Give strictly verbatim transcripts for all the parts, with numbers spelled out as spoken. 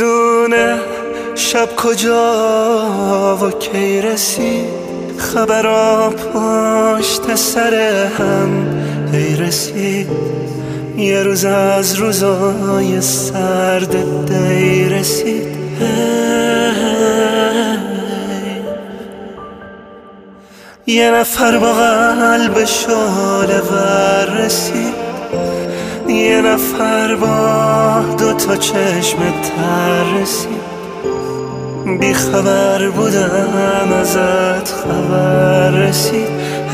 میدونه شب کجا و کی رسید، خبرها پشت سر هم هی رسید. یه روز از روزای سرد دی رسید. یه نفر با قلب شعله ور رسید، یه نفر با دوتا چشم تر رسید. بی خبر بودم ازت خبر رسید.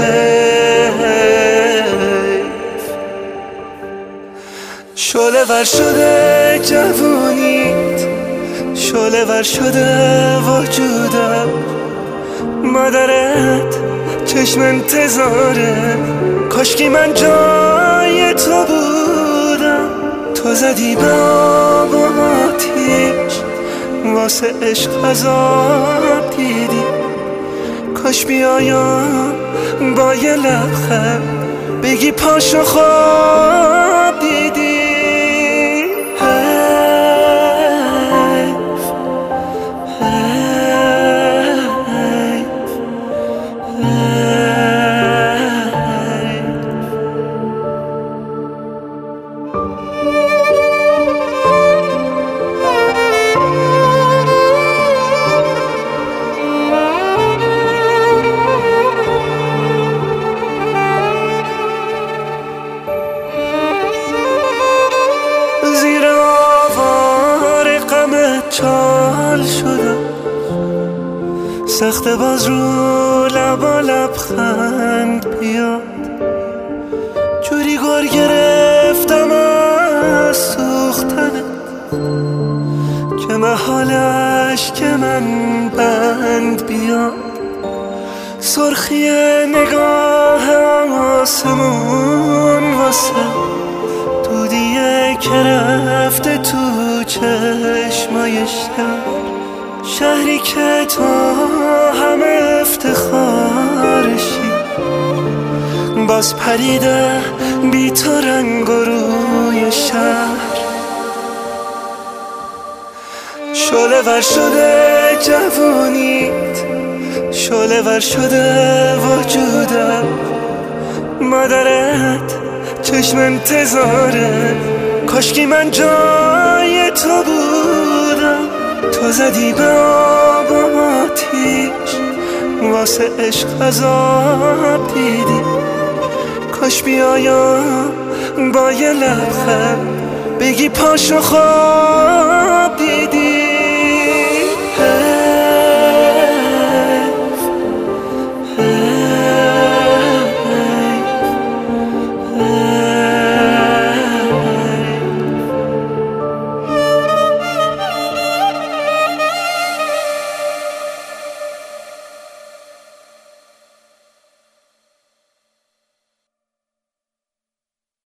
شعله ور شده جوونیت، شعله ور شده وجودم. مادرت چشم انتظاره، کاشکی من جای تو بودم. تو زدی به آب و آتیش، واسه عشق عذاب دیدی. کاش بیایم با یه لبخند بگی پاشو خواب دیدی. چال شدم سخت باز رو لبا لبخند بیاد. جوری گور گرفتم از سوختنت که محالش که من بند بیاد. سرخی نگاه آسمون واسه دودیه که رفته تو چشمای شهر. شهری که تو همه افتخارشی، باز پریده بی تو رنگ و روی شهر. شعله ور شده جوونیت، شعله ور شده وجودم. مادرت چشم انتظاره، کاشکی من جای تو بودم. تو زدی به آب و آتیش، واسه عشق عذاب دیدی. کاش بیایم با یه لبخند بگی پاشو خواب